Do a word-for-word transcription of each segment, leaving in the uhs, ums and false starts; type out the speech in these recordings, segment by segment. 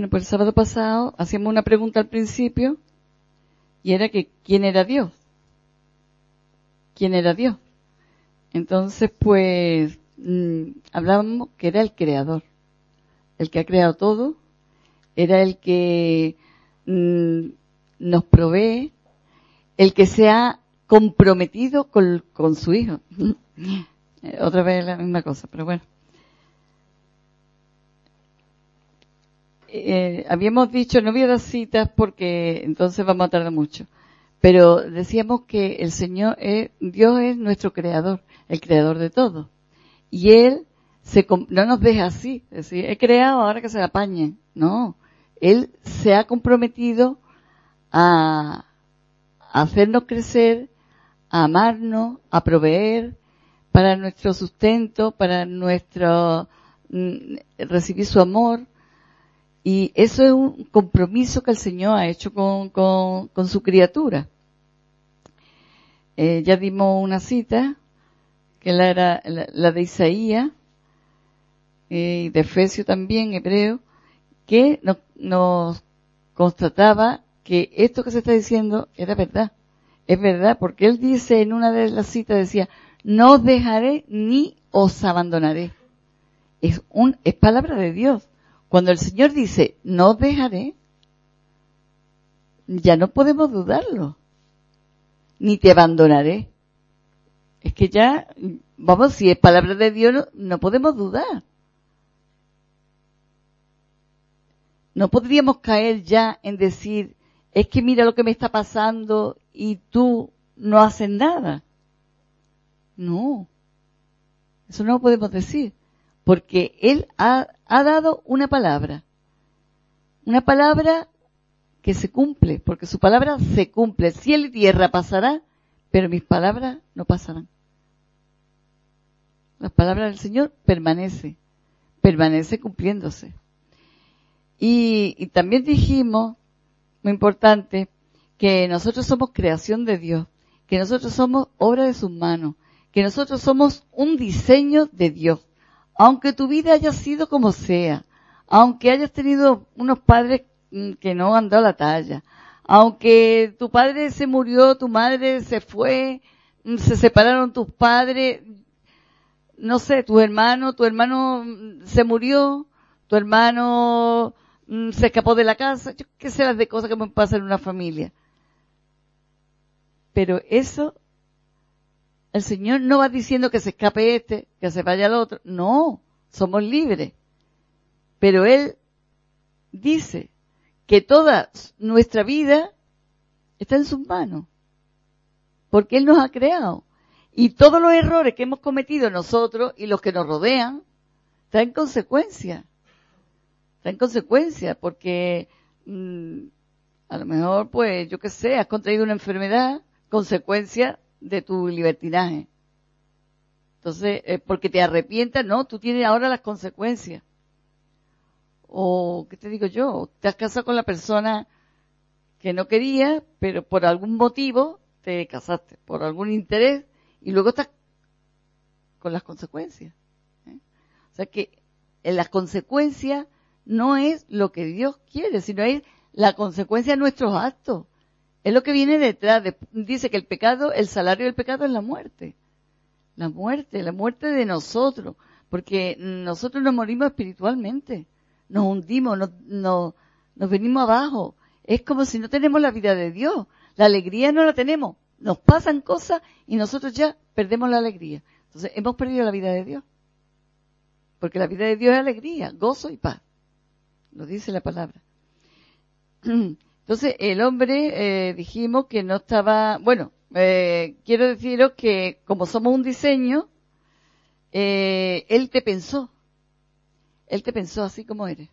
Bueno, pues el sábado pasado hacíamos una pregunta al principio y era que ¿quién era Dios? ¿Quién era Dios? Entonces, pues, mmm, hablábamos que era el creador, el que ha creado todo, era el que mmm, nos provee, el que se ha comprometido con, con su hijo. Otra vez la misma cosa, pero bueno. Eh, habíamos dicho, no voy a dar citas porque entonces vamos a tardar mucho, pero decíamos que el Señor es, Dios es nuestro creador, el creador de todo. Y Él se, no nos deja así, es decir, he creado ahora que se apañen. No, Él se ha comprometido a, a hacernos crecer, a amarnos, a proveer para nuestro sustento, para nuestro mm, recibir su amor. Y eso es un compromiso que el Señor ha hecho con, con, con su criatura. Eh, ya dimos una cita, que la era la, la de Isaías, eh, y de Efesios también, hebreo, que nos, nos constataba que esto que se está diciendo era verdad. Es verdad, porque él dice en una de las citas, decía, no os dejaré ni os abandonaré. Es un, es palabra de Dios. Cuando el Señor dice, no os dejaré, ya no podemos dudarlo. Ni te abandonaré. Es que ya, vamos, si es palabra de Dios, no, no podemos dudar. No podríamos caer ya en decir, es que mira lo que me está pasando y tú no haces nada. No. Eso no lo podemos decir. Porque Él ha, ha dado una palabra. Una palabra que se cumple, porque su palabra se cumple. Cielo y tierra pasará, pero mis palabras no pasarán. Las palabras del Señor permanece, permanece cumpliéndose. Y, y también dijimos, muy importante, que nosotros somos creación de Dios, que nosotros somos obra de sus manos, que nosotros somos un diseño de Dios. Aunque tu vida haya sido como sea, aunque hayas tenido unos padres que no han dado la talla, aunque tu padre se murió, tu madre se fue, se separaron tus padres, no sé, tu hermano, tu hermano se murió, tu hermano se escapó de la casa, yo qué sé las de cosas que me pasan en una familia. Pero eso, el Señor no va diciendo que se escape este, que se vaya el otro. No, somos libres. Pero Él dice que toda nuestra vida está en sus manos. Porque Él nos ha creado. Y todos los errores que hemos cometido nosotros y los que nos rodean, traen consecuencias. Traen consecuencias porque mmm, a lo mejor, pues, yo qué sé, has contraído una enfermedad, consecuencia de tu libertinaje. Entonces, eh, porque te arrepientas, no, tú tienes ahora las consecuencias. O, ¿qué te digo yo? Te has casado con la persona que no querías, pero por algún motivo te casaste, por algún interés, y luego estás con las consecuencias. ¿eh? O sea que en las consecuencias no es lo que Dios quiere, sino es la consecuencia de nuestros actos. Es lo que viene detrás. De, dice que el pecado, el salario del pecado es la muerte. La muerte, la muerte de nosotros. Porque nosotros nos morimos espiritualmente. Nos hundimos, nos, nos, nos venimos abajo. Es como si no tenemos la vida de Dios. La alegría no la tenemos. Nos pasan cosas y nosotros ya perdemos la alegría. Entonces hemos perdido la vida de Dios. Porque la vida de Dios es alegría, gozo y paz. Lo dice la palabra. Entonces, el hombre, eh, dijimos que no estaba, bueno, eh, quiero deciros que como somos un diseño, eh, él te pensó, él te pensó así como eres.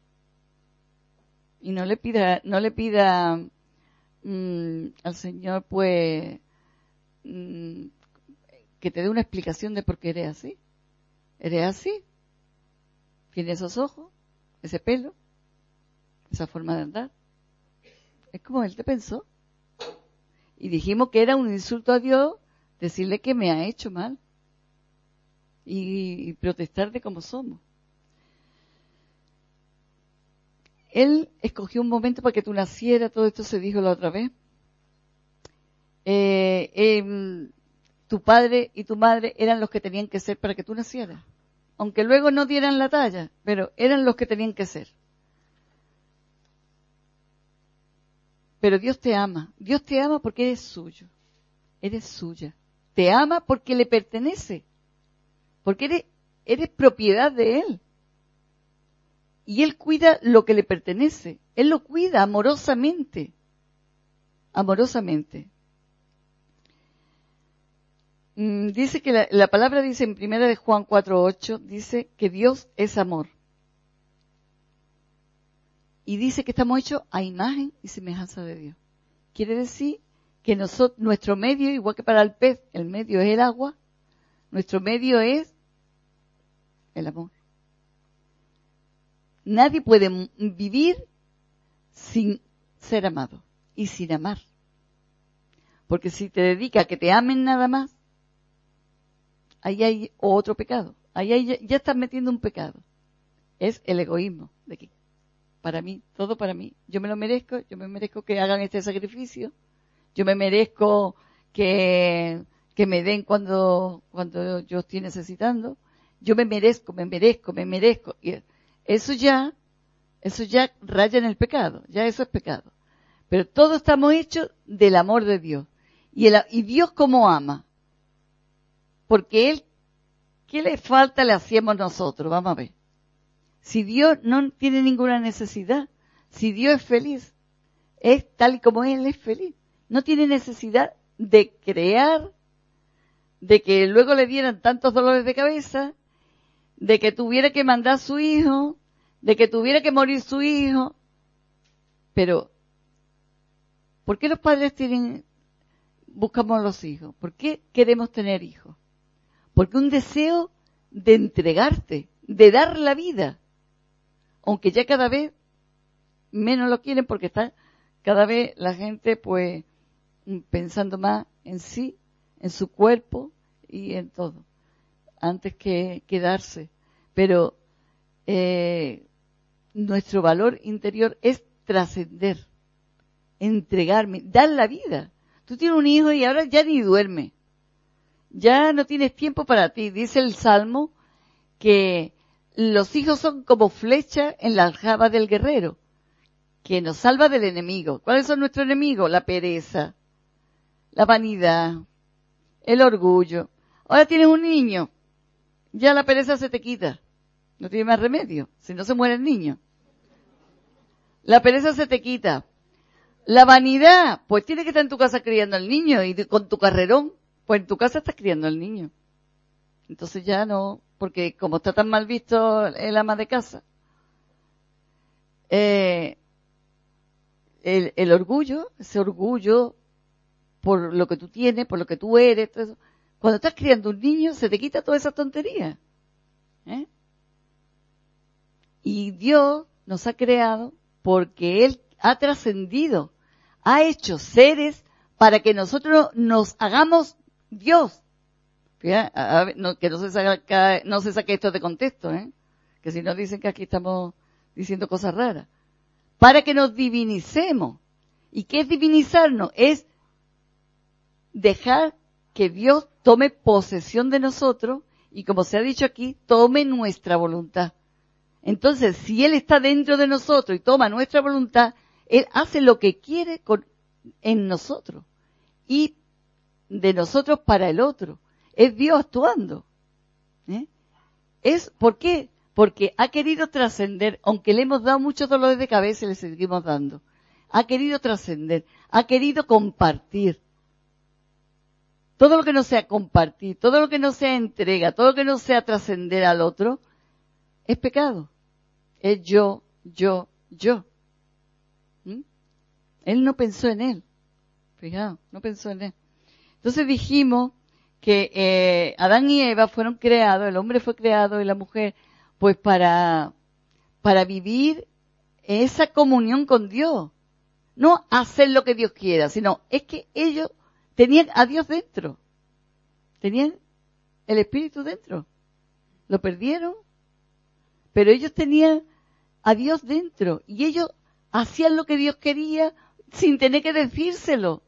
Y no le pida, no le pida mmm, al Señor, pues, mmm, que te dé una explicación de por qué eres así. Eres así. Tienes esos ojos, ese pelo, esa forma de andar. Es como Él te pensó. Y dijimos que era un insulto a Dios decirle que me ha hecho mal. Y, y protestar de cómo somos. Él escogió un momento para que tú nacieras, todo esto se dijo la otra vez. Eh, eh, tu padre y tu madre eran los que tenían que ser para que tú nacieras. Aunque luego no dieran la talla, pero eran los que tenían que ser. Pero Dios te ama. Dios te ama porque eres suyo. Eres suya. Te ama porque le pertenece. Porque eres, eres propiedad de Él. Y Él cuida lo que le pertenece. Él lo cuida amorosamente. Amorosamente. Mm, dice que la, la palabra dice en primera de Juan cuatro ocho, dice que Dios es amor. Y dice que estamos hechos a imagen y semejanza de Dios. Quiere decir que nosotros, nuestro medio, igual que para el pez, el medio es el agua, nuestro medio es el amor. Nadie puede vivir sin ser amado y sin amar. Porque si te dedicas a que te amen nada más, ahí hay otro pecado. Ahí hay, ya, ya estás metiendo un pecado. Es el egoísmo de que para mí, todo para mí. Yo me lo merezco, yo me merezco que hagan este sacrificio, yo me merezco que, que me den cuando, cuando yo estoy necesitando, yo me merezco, me merezco, me merezco. Y eso ya, eso ya raya en el pecado, ya eso es pecado. Pero todos estamos hechos del amor de Dios. Y, el, y Dios cómo ama. Porque Él, ¿qué le falta le hacemos nosotros? Vamos a ver. Si Dios no tiene ninguna necesidad, si Dios es feliz, es tal y como Él es feliz. No tiene necesidad de crear, de que luego le dieran tantos dolores de cabeza, de que tuviera que mandar a su hijo, de que tuviera que morir su hijo. Pero, ¿por qué los padres tienen, buscamos los hijos? ¿Por qué queremos tener hijos? Porque un deseo de entregarte, de dar la vida. Aunque ya cada vez menos lo quieren porque está cada vez la gente pues pensando más en sí, en su cuerpo y en todo, antes que quedarse. Pero eh, nuestro valor interior es trascender, entregarme, dar la vida. Tú tienes un hijo y ahora ya ni duerme, ya no tienes tiempo para ti. Dice el Salmo que los hijos son como flechas en la aljaba del guerrero, que nos salva del enemigo. ¿Cuáles son nuestros enemigos? La pereza, la vanidad, el orgullo. Ahora tienes un niño, ya la pereza se te quita. No tiene más remedio, si no se muere el niño. La pereza se te quita. La vanidad, pues tienes que estar en tu casa criando al niño y con tu carrerón, pues en tu casa estás criando al niño. Entonces ya no, porque como está tan mal visto el ama de casa, eh, el, el orgullo, ese orgullo por lo que tú tienes, por lo que tú eres, todo eso, cuando estás criando un niño se te quita toda esa tontería. ¿Eh? Y Dios nos ha creado porque Él ha trascendido, ha hecho seres para que nosotros nos hagamos Dios. Fíjate, a ver, no, que no se, saca, no se saque esto de contexto, ¿eh? Que si no dicen que aquí estamos diciendo cosas raras. Para que nos divinicemos. ¿Y qué es divinizarnos? Es dejar que Dios tome posesión de nosotros y, como se ha dicho aquí, tome nuestra voluntad. Entonces, si Él está dentro de nosotros y toma nuestra voluntad, Él hace lo que quiere con, en nosotros y de nosotros para el otro. Es Dios actuando. ¿Eh? Es, ¿por qué? Porque ha querido trascender, aunque le hemos dado muchos dolores de cabeza y le seguimos dando. Ha querido trascender, ha querido compartir. Todo lo que no sea compartir, todo lo que no sea entrega, todo lo que no sea trascender al otro, es pecado. Es yo, yo, yo. ¿Mm? Él no pensó en él. Fijaos, no pensó en él. Entonces dijimos que eh, Adán y Eva fueron creados, el hombre fue creado y la mujer, pues para, para vivir esa comunión con Dios. No hacer lo que Dios quiera, sino es que ellos tenían a Dios dentro. Tenían el Espíritu dentro. Lo perdieron. Pero ellos tenían a Dios dentro. Y ellos hacían lo que Dios quería sin tener que decírselo.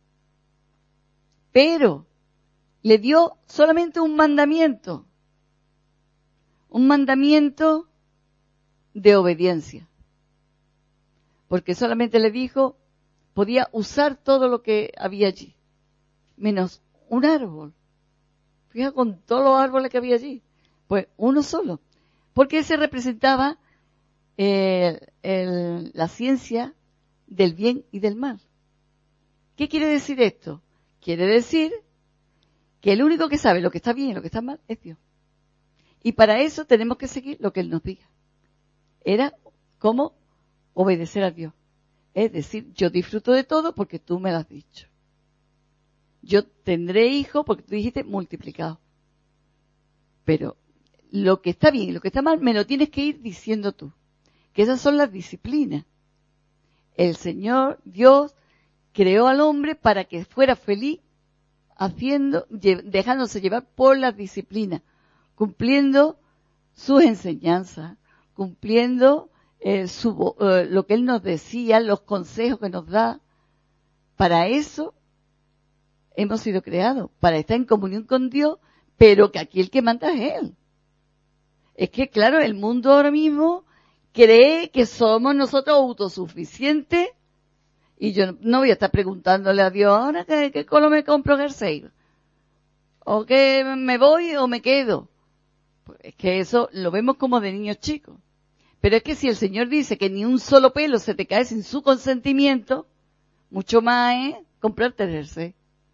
Pero le dio solamente un mandamiento. Un mandamiento de obediencia. Porque solamente le dijo, podía usar todo lo que había allí, menos un árbol. Fija con todos los árboles que había allí, pues uno solo. Porque ese representaba eh, el, la ciencia del bien y del mal. ¿Qué quiere decir esto? Quiere decir que el único que sabe lo que está bien y lo que está mal es Dios. Y para eso tenemos que seguir lo que Él nos diga. Era como obedecer a Dios. Es decir, yo disfruto de todo porque tú me lo has dicho. Yo tendré hijos porque tú dijiste multiplicado. Pero lo que está bien y lo que está mal me lo tienes que ir diciendo tú. Que esas son las disciplinas. El Señor, Dios, creó al hombre para que fuera feliz haciendo, dejándose llevar por las disciplinas, cumpliendo sus enseñanzas, cumpliendo eh, su, eh, lo que Él nos decía, los consejos que nos da. Para eso hemos sido creados, para estar en comunión con Dios, pero que aquí el que manda es Él. Es que, claro, el mundo ahora mismo cree que somos nosotros autosuficientes y yo no voy a estar preguntándole a Dios, ahora qué, qué color me compro en el sale, o que me voy o me quedo. Pues es que eso lo vemos como de niños chicos. Pero es que si el Señor dice que ni un solo pelo se te cae sin su consentimiento, mucho más es comprarte el jersey.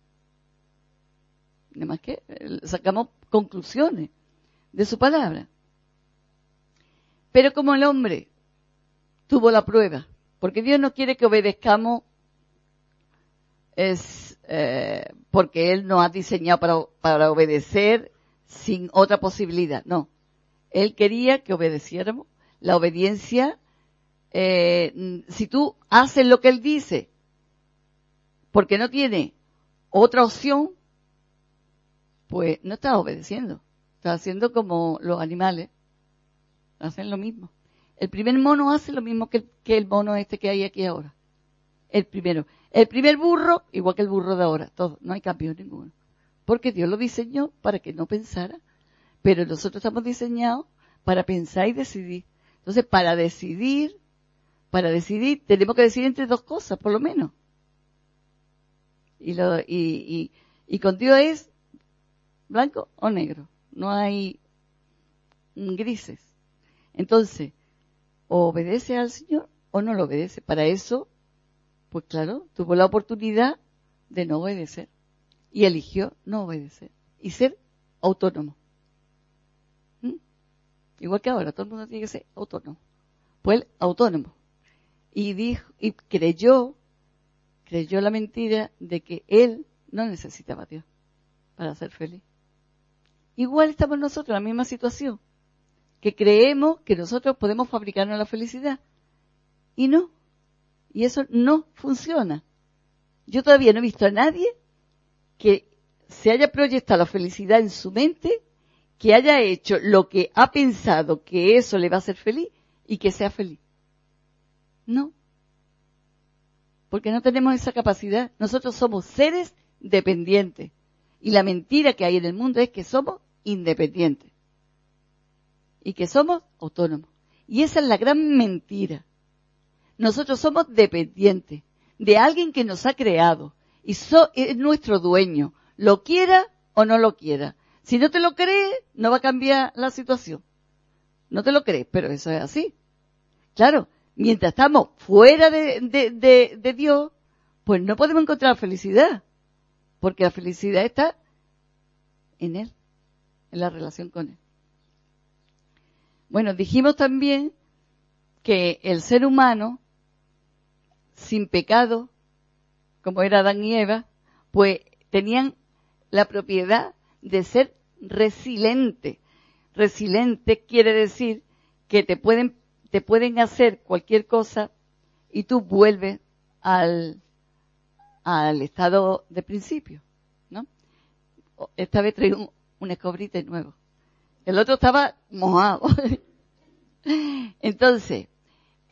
Nada más que sacamos conclusiones de su palabra. Pero como el hombre tuvo la prueba, porque Dios no quiere que obedezcamos es eh, porque Él nos ha diseñado para, para obedecer sin otra posibilidad. No, Él quería que obedeciéramos. La obediencia, eh, si tú haces lo que Él dice, porque no tiene otra opción, pues no estás obedeciendo. Estás haciendo como los animales. Hacen lo mismo. El primer mono hace lo mismo que el, que el mono este que hay aquí ahora. El primero. El primer burro, igual que el burro de ahora. Todo. No hay cambio ninguno. Porque Dios lo diseñó para que no pensara. Pero nosotros estamos diseñados para pensar y decidir. Entonces, para decidir, para decidir, tenemos que decidir entre dos cosas, por lo menos. Y, lo, y, y, y con Dios es blanco o negro. No hay grises. Entonces, o obedece al Señor o no lo obedece. Para eso, pues claro, tuvo la oportunidad de no obedecer. Y eligió no obedecer. Y ser autónomo. ¿Mm? Igual que ahora, todo el mundo tiene que ser autónomo. Pues él, autónomo. Y dijo, y creyó, creyó la mentira de que él no necesitaba a Dios para ser feliz. Igual estamos nosotros en la misma situación. Que creemos que nosotros podemos fabricarnos la felicidad. Y no. Y eso no funciona. Yo todavía no he visto a nadie que se haya proyectado la felicidad en su mente, que haya hecho lo que ha pensado que eso le va a hacer feliz y que sea feliz. No. Porque no tenemos esa capacidad. Nosotros somos seres dependientes. Y la mentira que hay en el mundo es que somos independientes. Y que somos autónomos. Y esa es la gran mentira. Nosotros somos dependientes de alguien que nos ha creado y so, es nuestro dueño, lo quiera o no lo quiera. Si no te lo crees, no va a cambiar la situación. No te lo crees, pero eso es así. Claro, mientras estamos fuera de, de, de, de Dios, pues no podemos encontrar felicidad, porque la felicidad está en Él, en la relación con Él. Bueno, dijimos también que el ser humano, sin pecado, como era Adán y Eva, pues tenían la propiedad de ser resiliente. Resiliente quiere decir que te pueden, te pueden hacer cualquier cosa y tú vuelves al, al estado de principio, ¿no? Esta vez traigo un, un escobrite nuevo. El otro estaba mojado. Entonces,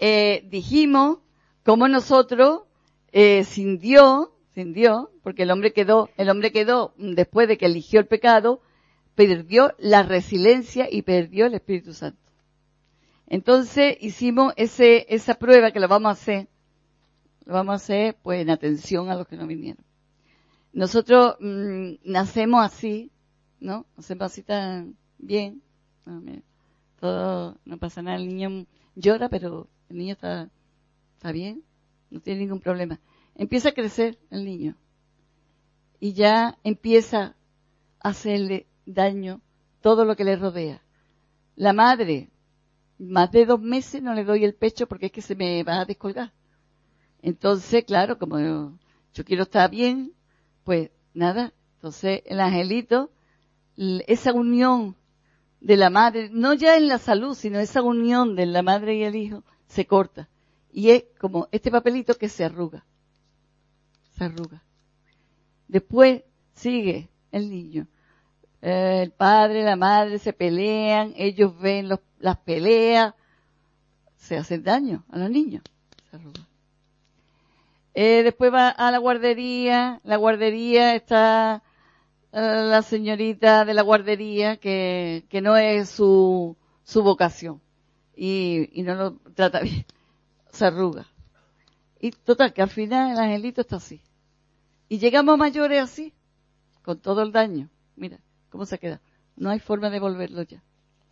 eh, dijimos cómo nosotros, eh, sin Dios, sin Dios, porque el hombre quedó, el hombre quedó, después de que eligió el pecado, perdió la resiliencia y perdió el Espíritu Santo. Entonces hicimos ese, esa prueba que la vamos a hacer, la vamos a hacer pues en atención a los que no vinieron. Nosotros mmm, nacemos así, ¿no? Nacemos así tan bien. No, mira, todo, no pasa nada, el niño llora, pero el niño está, está bien, no tiene ningún problema. Empieza a crecer el niño y ya empieza a hacerle daño todo lo que le rodea. La madre, más de dos meses no le doy el pecho porque es que se me va a descolgar. Entonces, claro, como yo, yo quiero estar bien, pues nada, entonces el angelito, esa unión de la madre, no ya en la salud, sino esa unión de la madre y el hijo, se corta. Y es como este papelito que se arruga. Se arruga. Después sigue el niño. Eh, el padre, la madre se pelean, ellos ven los, las peleas, se hacen daño a los niños. Se arruga. Eh, después va a la guardería, la guardería está eh, la señorita de la guardería que, que no es su, su vocación y, y no lo trata bien, se arruga. Y total, que al final el angelito está así. Y llegamos mayores así, con todo el daño. Mira cómo se queda. No hay forma de volverlo ya.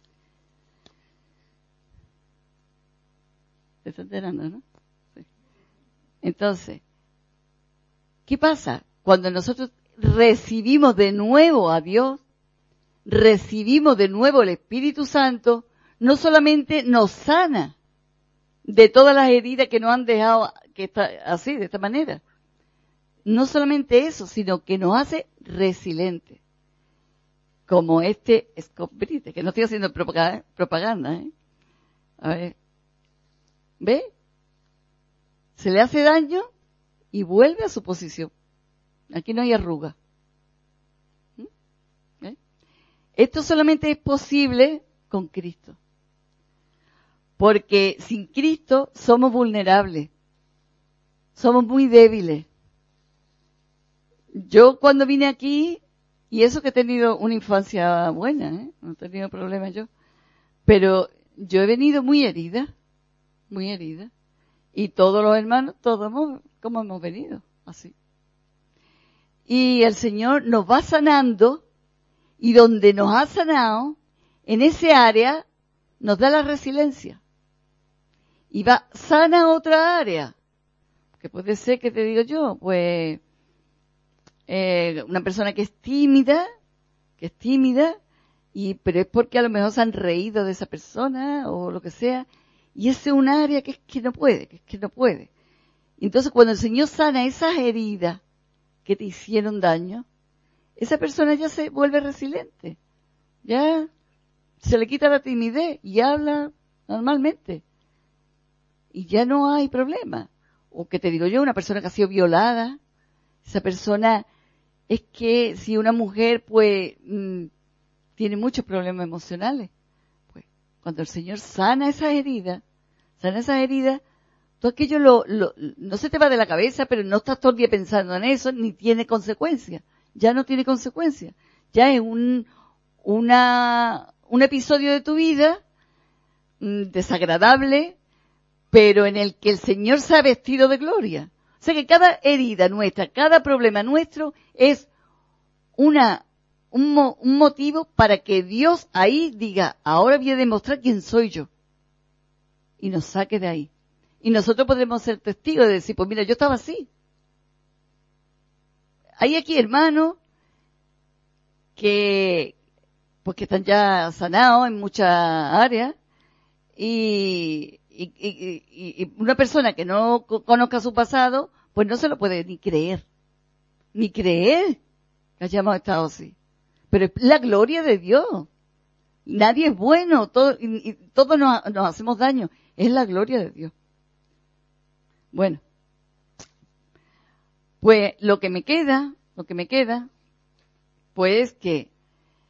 ¿Te estás enterando, no? Sí. Entonces, ¿qué pasa? Cuando nosotros recibimos de nuevo a Dios, recibimos de nuevo el Espíritu Santo, no solamente nos sana de todas las heridas que nos han dejado que está así, de esta manera. No solamente eso, sino que nos hace resilientes. Como este Scott Brite, que no estoy haciendo propaganda, ¿eh? A ver. ¿Ve? Se le hace daño y vuelve a su posición. Aquí no hay arruga. ¿Eh? Esto solamente es posible con Cristo. Porque sin Cristo somos vulnerables. Somos muy débiles. Yo cuando vine aquí, y eso que he tenido una infancia buena, ¿eh? No he tenido problemas yo, pero yo he venido muy herida, muy herida. Y todos los hermanos, todos hemos, como hemos venido, así. Y el Señor nos va sanando, y donde nos ha sanado, en ese área, nos da la resiliencia. Y va, sana otra área. Que puede ser que te digo yo, pues, eh, una persona que es tímida, que es tímida, y, pero es porque a lo mejor se han reído de esa persona, o lo que sea, y ese es un área que es que no puede, que es que no puede. Entonces cuando el Señor sana esas heridas que te hicieron daño, esa persona ya se vuelve resiliente. Ya se le quita la timidez y habla normalmente. Y ya no hay problema. O que te digo yo, una persona que ha sido violada, esa persona es que si una mujer pues mmm, tiene muchos problemas emocionales, pues cuando el Señor sana esas heridas, sana esas heridas, todo aquello lo, lo, no se te va de la cabeza, pero no estás todo el día pensando en eso, ni tiene consecuencias. Ya no tiene consecuencias. Ya es un, una, un episodio de tu vida mmm, desagradable, pero en el que el Señor se ha vestido de gloria. O sea que cada herida nuestra, cada problema nuestro es una, un, mo, un motivo para que Dios ahí diga, ahora voy a demostrar quién soy yo. Y nos saque de ahí. Y nosotros podremos ser testigos de decir, pues mira, yo estaba así. Hay aquí hermanos que, pues que están ya sanados en muchas áreas y, y, y, y, y una persona que no conozca su pasado, pues no se lo puede ni creer. Ni creer que hayamos estado así. Pero es la gloria de Dios. Nadie es bueno, todo, y, y todos nos, nos hacemos daño. Es la gloria de Dios. Bueno, pues lo que me queda, lo que me queda, pues es que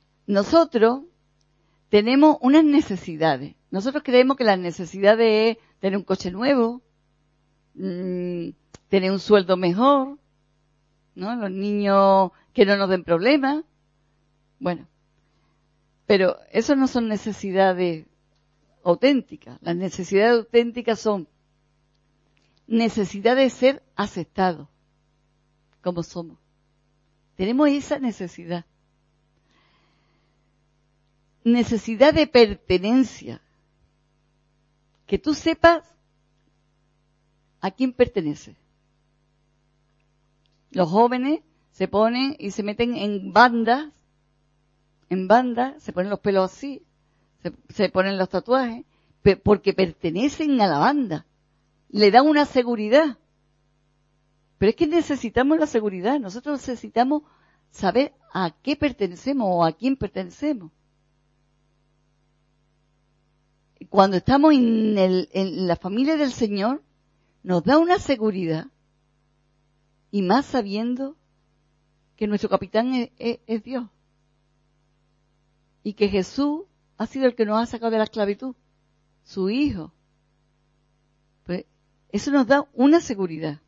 nosotros tenemos unas necesidades. Nosotros creemos que las necesidades es tener un coche nuevo, mmm, tener un sueldo mejor, ¿no? Los niños que no nos den problemas. Bueno, pero eso no son necesidades auténticas. Las necesidades auténticas son necesidad de ser aceptados como somos. Tenemos esa necesidad. Necesidad de pertenencia. Que tú sepas a quién pertenece. Los jóvenes se ponen y se meten en bandas, en bandas, se ponen los pelos así, se, se ponen los tatuajes, pe- porque pertenecen a la banda. Le dan una seguridad. Pero es que necesitamos la seguridad. Nosotros necesitamos saber a qué pertenecemos o a quién pertenecemos. Cuando estamos en, el, en la familia del Señor, nos da una seguridad, y más sabiendo que nuestro capitán es, es, es Dios, y que Jesús ha sido el que nos ha sacado de la esclavitud, su Hijo. Pues eso nos da una seguridad.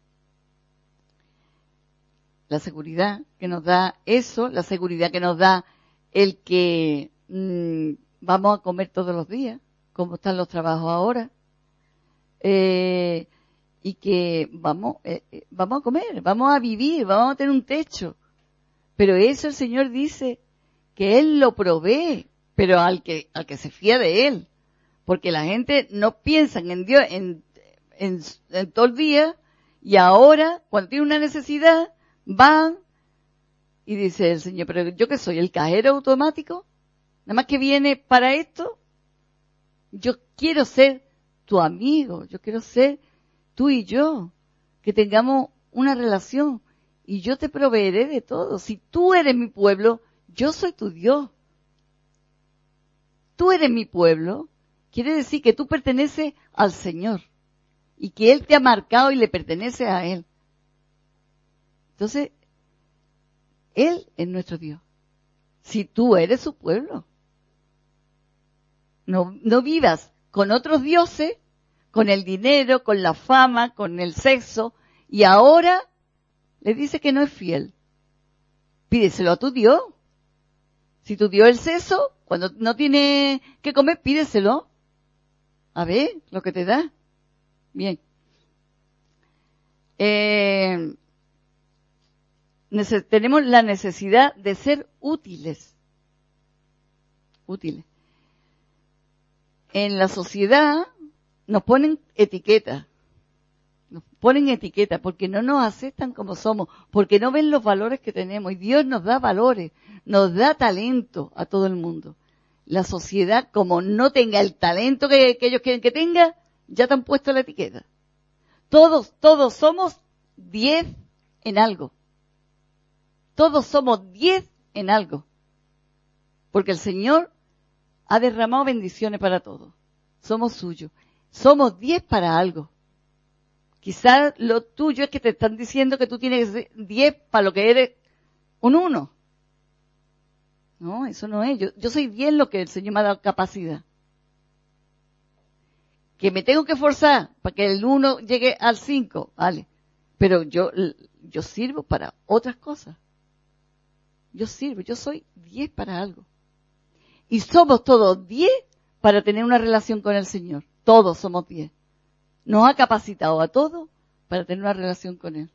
La seguridad que nos da eso, la seguridad que nos da el que mmm, vamos a comer todos los días, como están los trabajos ahora, eh, y que vamos, eh, eh, vamos a comer, vamos a vivir, vamos a tener un techo. Pero eso el Señor dice que Él lo provee, pero al que, al que se fía de Él. Porque la gente no piensa en Dios en, en, en todo el día, y ahora, cuando tiene una necesidad, van y dice el Señor, pero yo que soy el cajero automático, nada más que viene para esto. Yo quiero ser tu amigo, yo quiero ser tú y yo, que tengamos una relación, y yo te proveeré de todo. Si tú eres mi pueblo, yo soy tu Dios. Tú eres mi pueblo, quiere decir que tú perteneces al Señor, y que Él te ha marcado y le pertenece a Él. Entonces, Él es nuestro Dios. Si tú eres su pueblo. No, no vivas con otros dioses, con el dinero, con la fama, con el sexo, y ahora le dice que no es fiel. Pídeselo a tu Dios. Si tu Dios es el sexo, cuando no tiene que comer, pídeselo. A ver lo que te da. Bien. Eh, nece- tenemos la necesidad de ser útiles. Útiles. En la sociedad nos ponen etiquetas, nos ponen etiquetas porque no nos aceptan como somos, porque no ven los valores que tenemos, y Dios nos da valores, nos da talento a todo el mundo. La sociedad, como no tenga el talento que, que ellos quieren que tenga, ya te han puesto la etiqueta. Todos, todos somos diez en algo. Todos somos diez en algo. Porque el Señor ha derramado bendiciones para todos. Somos suyos. Somos diez para algo. Quizás lo tuyo es que te están diciendo que tú tienes que ser diez para lo que eres un uno. No, eso no es. Yo, yo soy diez lo que el Señor me ha dado capacidad. Que me tengo que esforzar para que el uno llegue al cinco, vale. Pero yo, yo sirvo para otras cosas. Yo sirvo, yo soy diez para algo. Y somos todos diez para tener una relación con el Señor. Todos somos diez. Nos ha capacitado a todos para tener una relación con Él.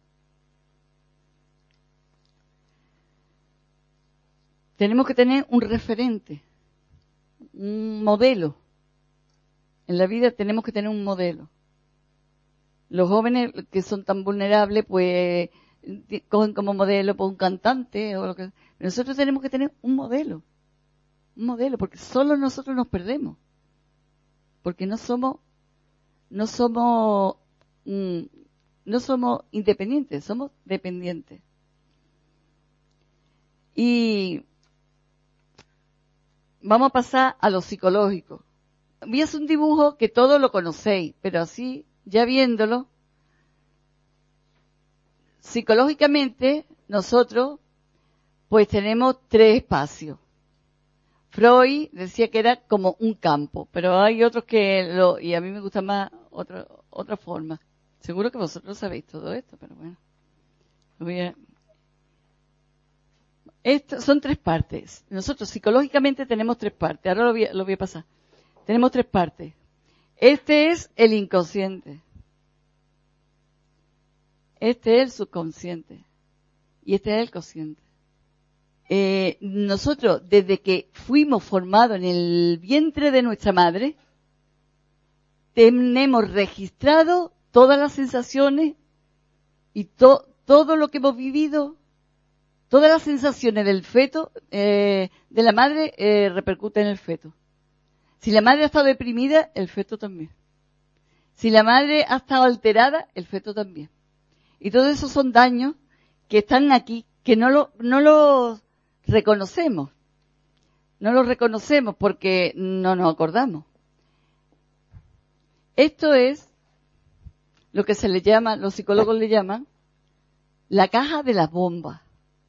Tenemos que tener un referente, un modelo. En la vida tenemos que tener un modelo. Los jóvenes que son tan vulnerables, pues, cogen como modelo por un cantante o lo que. Nosotros tenemos que tener un modelo. Un modelo, porque solo nosotros nos perdemos. Porque no somos, no somos, mm, no somos independientes, somos dependientes. Y vamos a pasar a lo psicológico. Voy a hacer un dibujo que todos lo conocéis, pero así, ya viéndolo, psicológicamente, nosotros, pues tenemos tres espacios. Freud decía que era como un campo, pero hay otros que lo, y a mí me gusta más otra, otra forma. Seguro que vosotros sabéis todo esto, pero bueno. Lo voy a... Esto son tres partes. Nosotros psicológicamente tenemos tres partes. Ahora lo voy a, lo voy a pasar. Tenemos tres partes. Este es el inconsciente. Este es el subconsciente. Y este es el consciente. Eh, nosotros, desde que fuimos formados en el vientre de nuestra madre, tenemos registrado todas las sensaciones y to, todo lo que hemos vivido, todas las sensaciones del feto, eh, de la madre, eh, repercuten en el feto. Si la madre ha estado deprimida, el feto también. Si la madre ha estado alterada, el feto también. Y todo eso son daños que están aquí, que no lo, no los reconocemos. No los reconocemos porque no nos acordamos. Esto es lo que se le llama, los psicólogos le llaman, la caja de las bombas.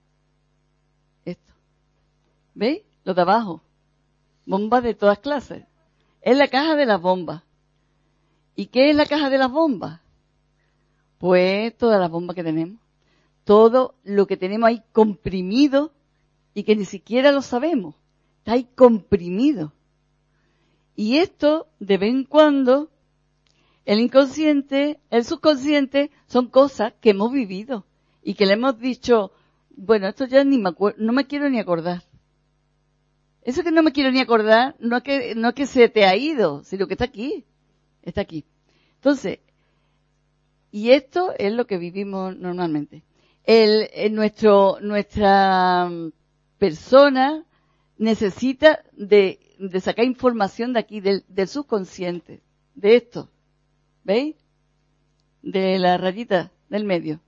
Esto. ¿Veis? Lo de abajo. Bombas de todas clases. Es la caja de las bombas. ¿Y qué es la caja de las bombas? Pues todas las bombas que tenemos. Todo lo que tenemos ahí comprimido y que ni siquiera lo sabemos. Está ahí comprimido. Y esto, de vez en cuando, el inconsciente, el subconsciente, son cosas que hemos vivido y que le hemos dicho, bueno, esto ya ni me acuerdo, no me quiero ni acordar. Eso que no me quiero ni acordar, no es que, no es que se te ha ido, sino que está aquí. Está aquí. Entonces, y esto es lo que vivimos normalmente. El, el nuestro, nuestra persona necesita de, de sacar información de aquí, del, del subconsciente, de esto. ¿Veis? De la rayita del medio.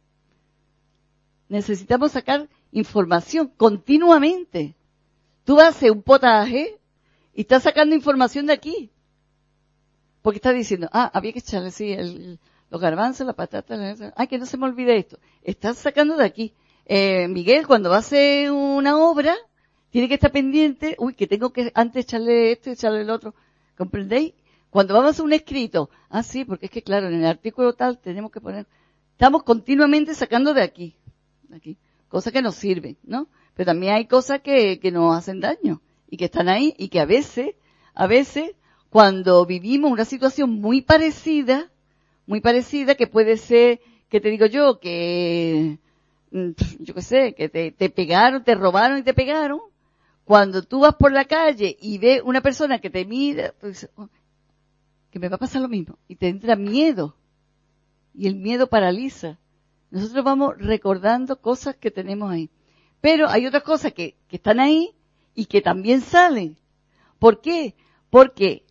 Necesitamos sacar información continuamente. Tú vas a hacer un potaje y estás sacando información de aquí. Porque estás diciendo, ah, había que echarle, sí, el, los garbanzos, la patata, la... ay, que no se me olvide esto. Estás sacando de aquí. Eh, Miguel, cuando va a hacer una obra, tiene que estar pendiente, uy, que tengo que antes echarle esto y echarle el otro. ¿Comprendéis? Cuando vamos a hacer un escrito, ah, sí, porque es que claro, en el artículo tal tenemos que poner, estamos continuamente sacando de aquí, de aquí, cosas que nos sirven, ¿no? Pero también hay cosas que, que nos hacen daño y que están ahí y que a veces, a veces, cuando vivimos una situación muy parecida, muy parecida, que puede ser, que te digo yo, que, yo qué sé, que te, te pegaron, te robaron y te pegaron, cuando tú vas por la calle y ves una persona que te mira, pues, oh, que me va a pasar lo mismo, y te entra miedo, y el miedo paraliza. Nosotros vamos recordando cosas que tenemos ahí. Pero hay otras cosas que, que están ahí y que también salen. ¿Por qué? Porque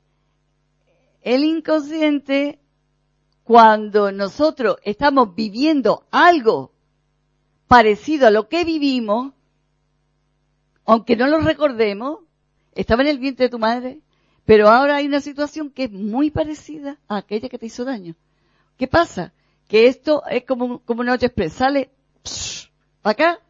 el inconsciente, cuando nosotros estamos viviendo algo parecido a lo que vivimos, aunque no lo recordemos, estaba en el vientre de tu madre, pero ahora hay una situación que es muy parecida a aquella que te hizo daño. ¿Qué pasa? Que esto es como, como una noche express, sale para acá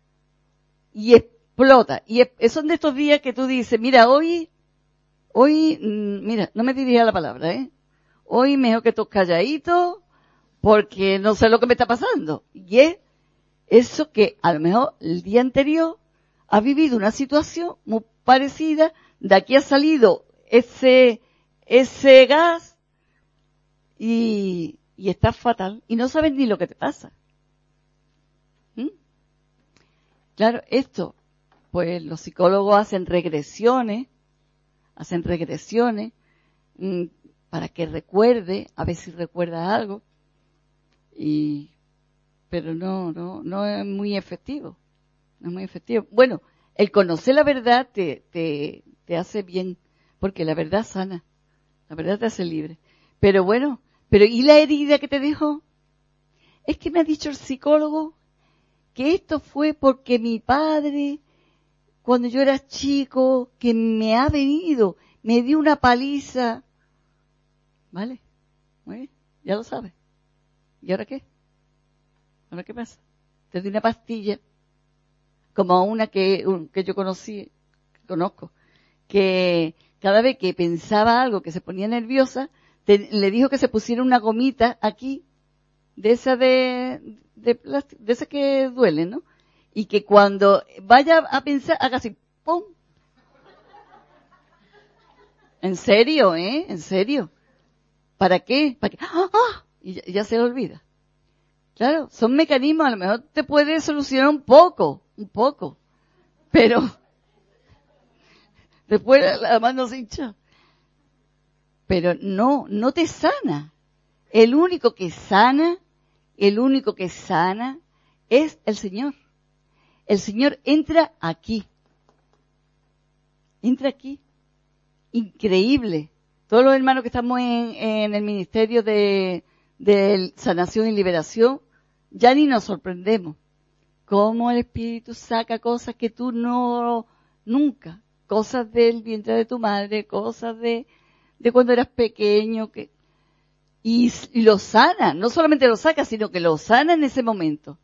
y explota. Y es, son de estos días que tú dices, mira, hoy, hoy, mira, no me dirija la palabra, ¿eh? Hoy mejor que estos calladitos, porque no sé lo que me está pasando. Y es eso que a lo mejor el día anterior ha vivido una situación muy parecida, de aquí ha salido ese, ese gas y, y está fatal y no sabes ni lo que te pasa. ¿Mm? Claro, esto, pues los psicólogos hacen regresiones, hacen regresiones mmm, para que recuerde, a ver si recuerda algo, y, pero no, no, no es muy efectivo, no es muy efectivo. Bueno, el conocer la verdad te, te, te hace bien, porque la verdad sana, la verdad te hace libre. Pero bueno, pero ¿y la herida que te dejó? Es que me ha dicho el psicólogo que esto fue porque mi padre, cuando yo era chico, que me ha venido, me dio una paliza. ¿Vale? Muy bien, ya lo sabes. ¿Y ahora qué? ¿Ahora qué pasa? Te doy una pastilla, como una que, que yo conocí, que conozco, que cada vez que pensaba algo, que se ponía nerviosa, te, le dijo que se pusiera una gomita aquí, de esa de, de, plástico, de esa que duele, ¿no? Y que cuando vaya a pensar, haga así, ¡pum! ¿En serio, eh? ¿En serio? ¿Para qué? ¿Para qué? ¡Ah! ¡Ah! Y ya, ya se le olvida. Claro, son mecanismos, a lo mejor te puede solucionar un poco, un poco, pero después la mano se hincha. Pero no, no te sana. El único que sana, el único que sana es el Señor. El Señor entra aquí. Entra aquí. Increíble. Todos los hermanos que estamos en, en el ministerio de, de sanación y liberación, ya ni nos sorprendemos. Cómo el Espíritu saca cosas que tú no, nunca. Cosas del vientre de tu madre, cosas de, de cuando eras pequeño, que, y, y lo sana. No solamente lo saca, sino que lo sana en ese momento.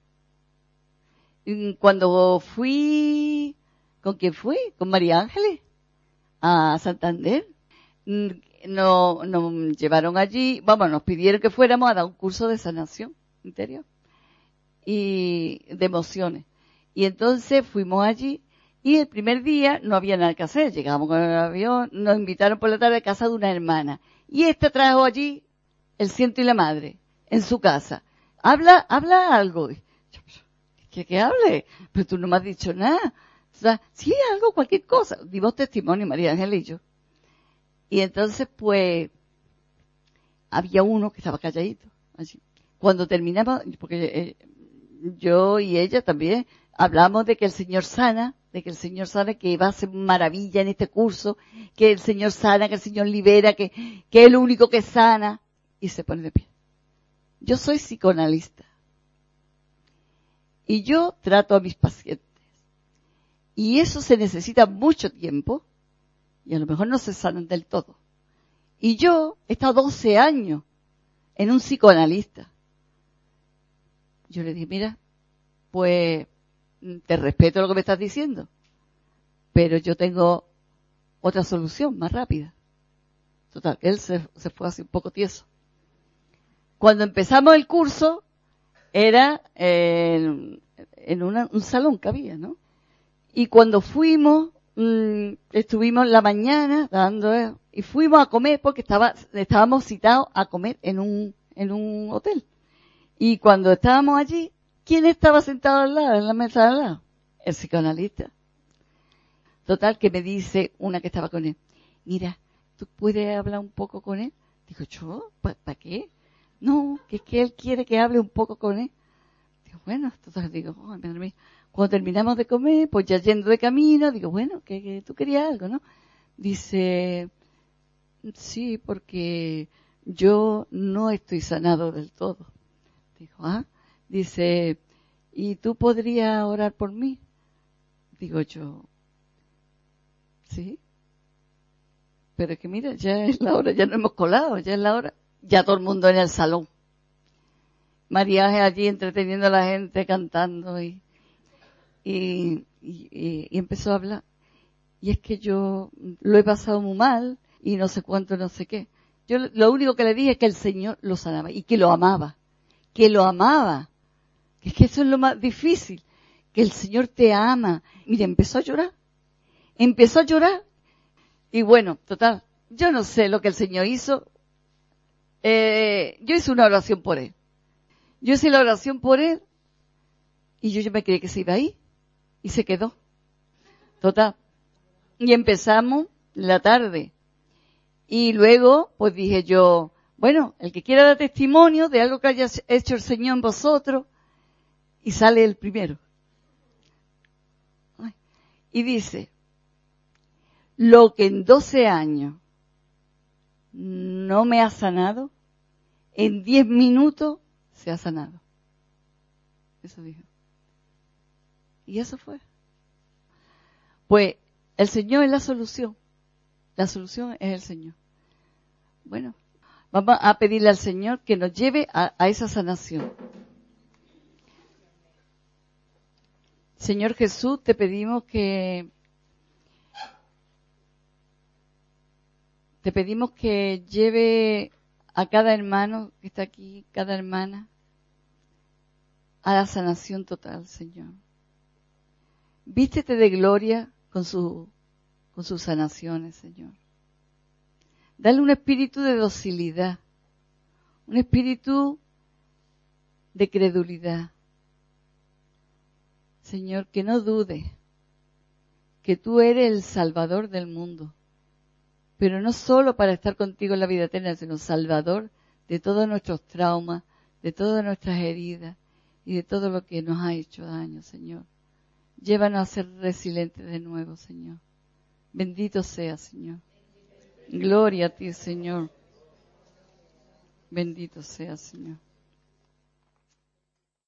Cuando fui, ¿con quién fui? Con María Ángeles, a Santander. Nos, nos llevaron allí, vamos, nos pidieron que fuéramos a dar un curso de sanación interior y de emociones. Y entonces fuimos allí y el primer día no había nada que hacer. Llegamos con el avión, nos invitaron por la tarde a casa de una hermana. Y esta trajo allí el ciento y la madre en su casa. Habla, habla algo. ¿Qué, qué hable? Pero tú no me has dicho nada. O sea, sí, algo, cualquier cosa. Dimos testimonio, María Ángel y yo. Y entonces, pues, había uno que estaba calladito. Allí. Cuando terminamos, porque eh, yo y ella también hablamos de que el Señor sana, de que el Señor sana, que va a hacer maravilla en este curso, que el Señor sana, que el Señor libera, que, que es el único que sana. Y se pone de pie. Yo soy psicoanalista. Y yo trato a mis pacientes. Y eso se necesita mucho tiempo. Y a lo mejor no se sanan del todo. Y yo he estado doce años en un psicoanalista. Yo le dije, mira, pues te respeto lo que me estás diciendo, pero yo tengo otra solución más rápida. Total, él se, se fue así un poco tieso. Cuando empezamos el curso, era en, en una, un salón que había, ¿no? Y cuando fuimos, mmm, estuvimos la mañana dando, eh, y fuimos a comer porque estaba, estábamos citados a comer en un, en un hotel. Y cuando estábamos allí, ¿quién estaba sentado al lado, en la mesa de al lado? El psicoanalista. Total, que me dice una que estaba con él, mira, ¿tú puedes hablar un poco con él? Digo, ¿yo? ¿Para pa qué? No, que es que él quiere que hable un poco con él. Digo, bueno, entonces digo, oh, madre mía. Cuando terminamos de comer, pues ya yendo de camino, digo, bueno, que, que tú querías algo, ¿no? Dice, sí, porque yo no estoy sanado del todo. Digo, ah, dice, ¿y tú podrías orar por mí? Digo yo, sí. Pero es que mira, ya es la hora, ya no hemos colado, ya es la hora. Ya todo el mundo en el salón. Mariaje allí entreteniendo a la gente, cantando y, y, y, y empezó a hablar. Y es que yo lo he pasado muy mal y no sé cuánto, no sé qué. Yo lo único que le dije es que el Señor lo sanaba y que lo amaba. Que lo amaba. Que es que eso es lo más difícil. Que el Señor te ama. Mira, empezó a llorar. Empezó a llorar. Y bueno, total, yo no sé lo que el Señor hizo. Eh, yo hice una oración por él. Yo hice la oración por él y yo, yo me creí que se iba ahí y se quedó. Total. Y empezamos la tarde. Y luego, pues dije yo, bueno, el que quiera dar testimonio de algo que haya hecho el Señor en vosotros, y sale el primero. Y dice, lo que en doce años no me ha sanado, en diez minutos se ha sanado. Eso dijo. Y eso fue. Pues el Señor es la solución. La solución es el Señor. Bueno, vamos a pedirle al Señor que nos lleve a, a esa sanación. Señor Jesús, te pedimos que te pedimos que lleve a cada hermano que está aquí, cada hermana, a la sanación total, Señor. Vístete de gloria con, su, con sus sanaciones, Señor. Dale un espíritu de docilidad, un espíritu de credulidad. Señor, que no dude que tú eres el Salvador del mundo, pero no solo para estar contigo en la vida eterna, sino Salvador de todos nuestros traumas, de todas nuestras heridas y de todo lo que nos ha hecho daño, Señor. Llévanos a ser resilientes de nuevo, Señor. Bendito sea, Señor. Gloria a ti, Señor. Bendito sea, Señor.